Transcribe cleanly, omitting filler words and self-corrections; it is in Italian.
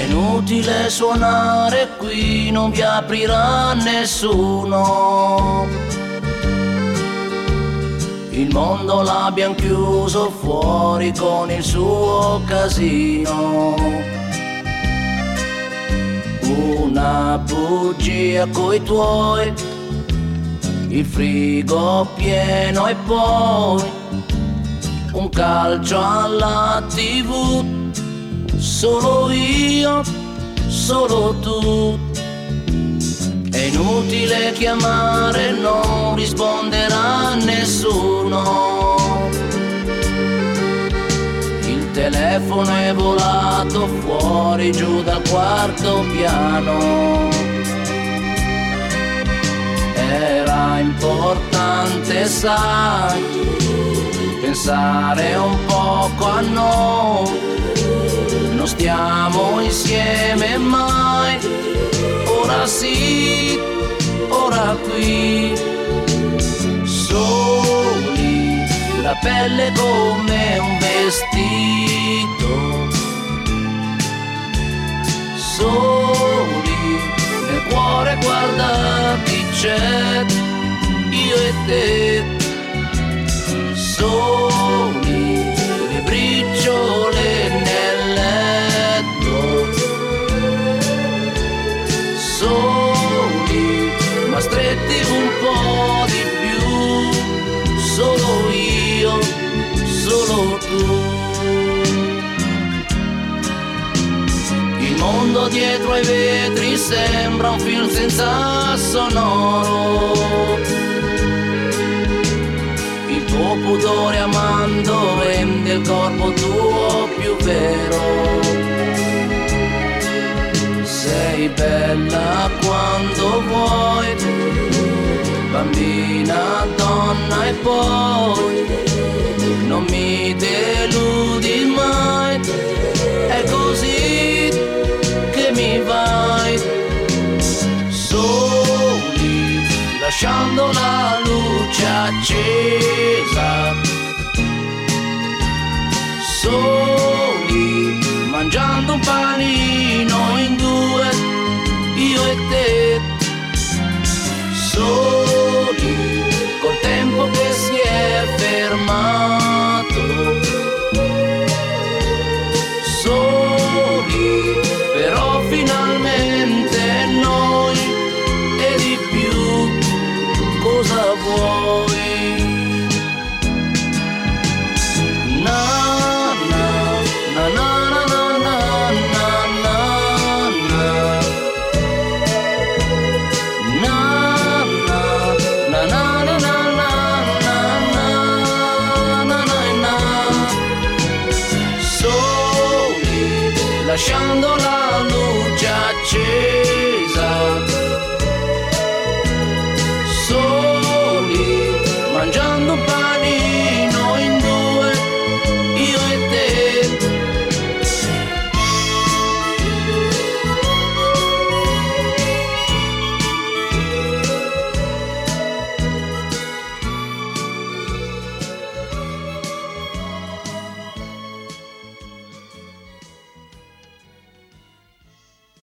inutile suonare qui, non vi aprirà nessuno. Il mondo l'abbiamo chiuso fuori con il suo casino. Una bugia coi tuoi, il frigo pieno e poi un calcio alla TV. Solo io, solo tu. È inutile chiamare, non risponderà nessuno. Il telefono è volato fuori giù dal quarto piano. Era importante, sai, pensare un poco a noi. Non stiamo insieme mai, ora sì, ora qui. Soli, la pelle come un vestito. Soli, nel cuore guarda chi c'è, io e te. Soli, le briciole nel letto. Soli, ma stretti un po' di più. Solo io, solo tu. Il mondo dietro ai vetri sembra un film senza sonoro. Il tuo pudore amando rende il corpo tuo più vero. Sei bella quando vuoi, bambina, donna e poi non mi deludi mai. È così che mi vai. Soli, lasciando la luce accesa. Soli, mangiando un panino in due, io e te. Soli, col tempo che si è fermato. Soli, però finalmente noi e di più cosa vuoi? Na na na na na na na na na. Na na na na na na na. Soli, lasciando la luce accesa.